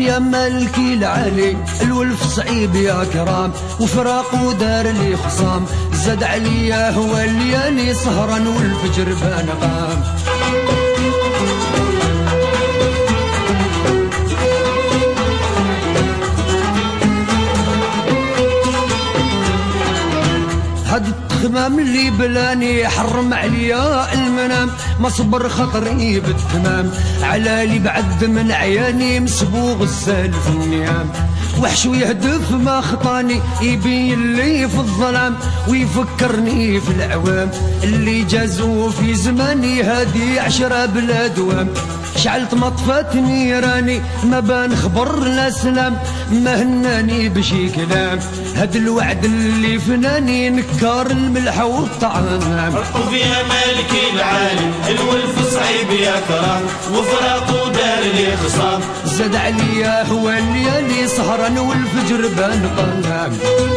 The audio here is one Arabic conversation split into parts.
يا مالكي العلي الولف صعيب يا كرام، وفراق ودار لي خصام، زاد عليا هو الليالي سهرا والفجر بان قام. هاد التخمام اللي بلاني حرم عليا المنام، ما صبر خطري بالتمام، على لي بعد من عياني مسبوغ السالف النيام. وحش ويهدف ما خطاني يبين لي في الظلام، ويفكرني في العوام اللي جازوا في زماني، هادي 10 بلا دوام. شعلت مطفات نيراني ما بان خبر لا سلام، ما هناني بشي كلام، هاد الوعد اللي فناني نكار الملح والطعام. رطب يا مالكي العالي الولف صعيب يا كرام، وفراق ودار لي خصام، زاد عليا هو الليالي سهرا والفجر بان قام.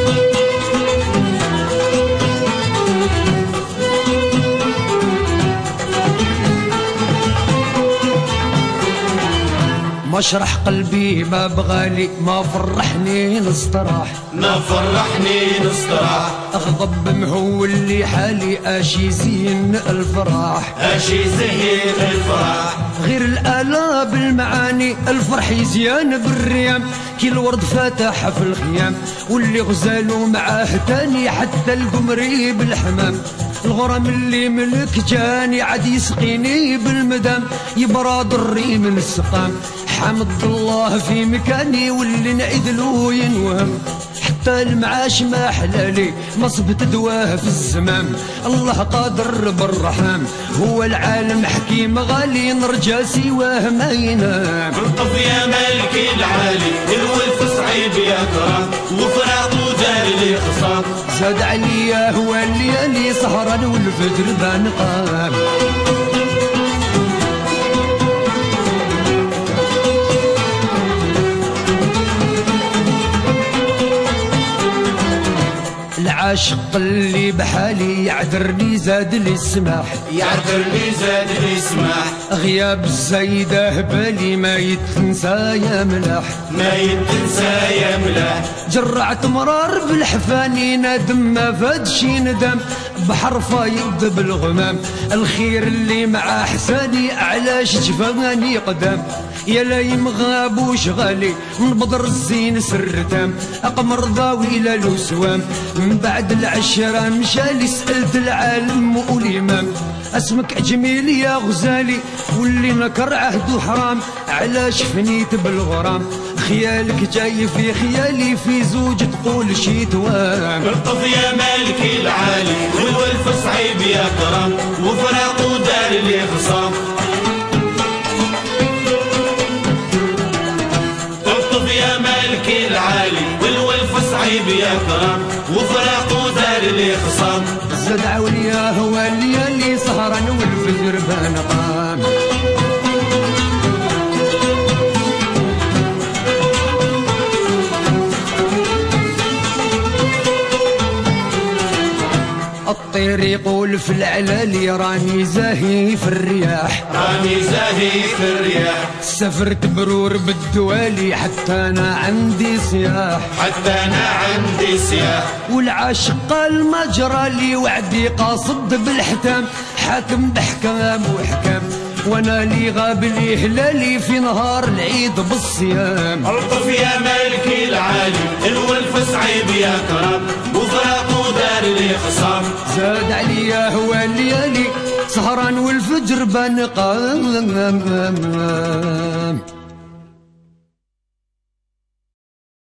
مشرح قلبي ما بغالي، ما فرحني نستراح، ما فرحني نستراح، اغضب مهول لي حالي اشي زين الفراح، اشي زين الفراح. غير الآلا بالمعاني الفرح يزيان بالريام، كي الورد فاتح في الخيام، واللي غزالو معاه تاني حتى القمري بالحمام. الغرام اللي ملك جاني عاد يسقيني بالمدام، يبراد الري من السقام، حمد الله في مكاني واللي نعدلو ينوهم. حتى المعاش ما حلالي مصبت دواه في الزمام، الله قادر بالرحام، هو العالم حكيم غالي نرجى سواه ما ينام. رطب يا مالكي العالي الولف صعيب يا كرام، وفراق ودار لي خصام، زاد عليا هو الليالي سهرا والفجر بان قام. العاشق اللي بحالي يعذرني زاد لي السماح، يعذرني زاد لي سماح، غياب الزايده بالي ما يتنسى يا ملاح، ما يتنسى يا ملاح. جرعت مرار بالحفاني ندم ما فادشي ندم، بحر فايض بالغمام، الخير اللي مع حساني علاش جفاني قدام. يا لايم غاب وشغالي من بدر الزين سرتام، اقمر ضاوي لا سوام، من بعد العشرة مشالي سألت العالم والإمام، اسمك جميل يا غزالي واللي نكر عهده حرام، علاش فنيت بالغرام، خيالك جاي في خيالي في زوج تقول شي توام. الطف يا مالكي العالي والولف صعيب يا كرام، وفراق ودار لي خصام. الطف يا مالكي العالي والولف صعيب يا كرام، وفراق ودار لي خصام، زاد عليا هو الليالي سهرا والفجر بان قام. الطير يقول في العلالي راني زاهي في الرياح، راني زاهي في الرياح، سافرت برور بالدوالي حتى انا عندي سياح، حتى انا عندي سياح. والعاشق قال ما جرى لي وعدي قاصد بالحتام، حاكم بحكام وحكام، وانا لي غاب لي هلالي في نهار العيد بالصيام. الطف يا مالكي العالي الولف صعيب يا كرام، وفراق ودار لي خصام، زاد عليا هو الليالي سهران والفجر بان قام.